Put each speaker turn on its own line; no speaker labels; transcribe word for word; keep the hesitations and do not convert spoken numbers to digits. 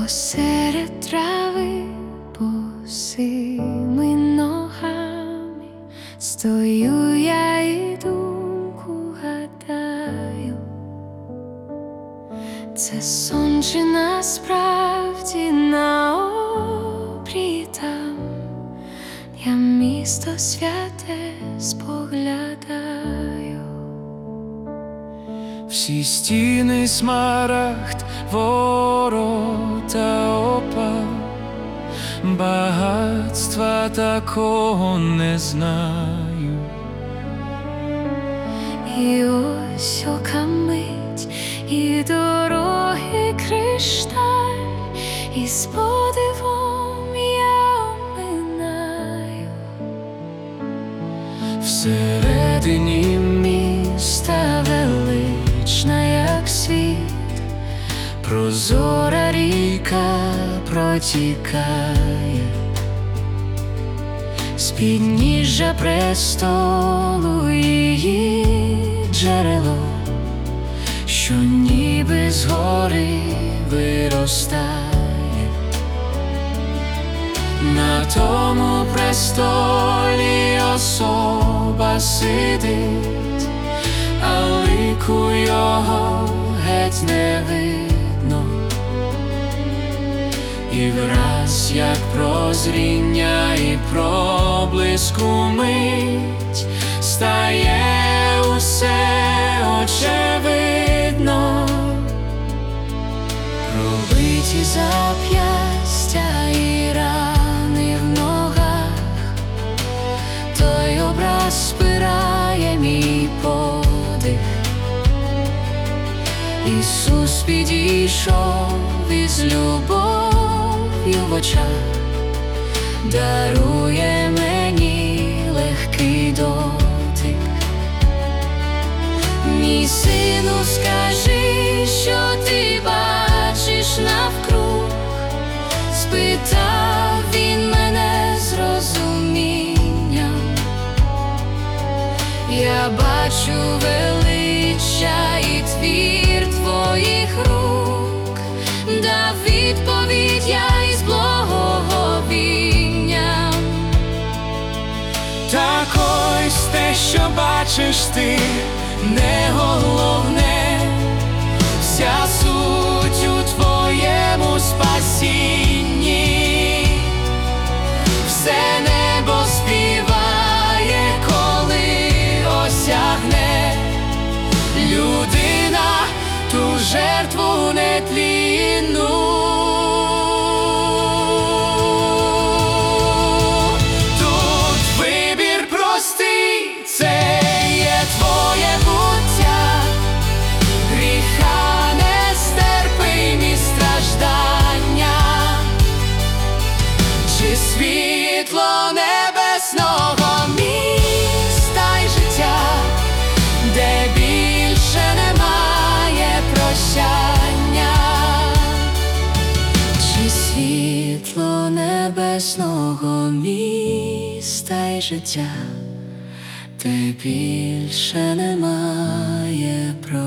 Посеред трави босими ногами стою я і думку гадаю, це сон чи насправді на обрії там я місто святе споглядаю.
Всі стіни смарагд, ворота опал, багатства такого не знаю.
І ось ока мить, і дороги кришталь, і з подивом я оминаю.
Всередині міста велична, як світ, прозора ріка протікає з підніжжя престолу її джерело, що ніби згори виростає. На тому престолі особа сидить, а лику його геть не видно. І враз, як прозріння і проблиску мить, стає усе очевидно. Пробиті зап'ястя і рани в ногах, той образ спирає мій подих. Ісус підійшов із любов'ю в очах, дарує мені легкий дотик. Мій сину, скажи, що ти бачиш навкруг, спитав він мене з розумінням. Я бачу величчя і твір твоїх рук, дав відповідь я із благоговінням. Так ось те, що бачиш ти, не головне, вся суть у твоєму спасінні. Все небо співає, коли осягне людина ту жертву нетлінну. Тут вибір простий, це є твоє буття, гріха нестерпимі страждання, чи світло небесного міста й життя, де більше немає прощання, чи світло небесного міста й життя, де більше немає прощання.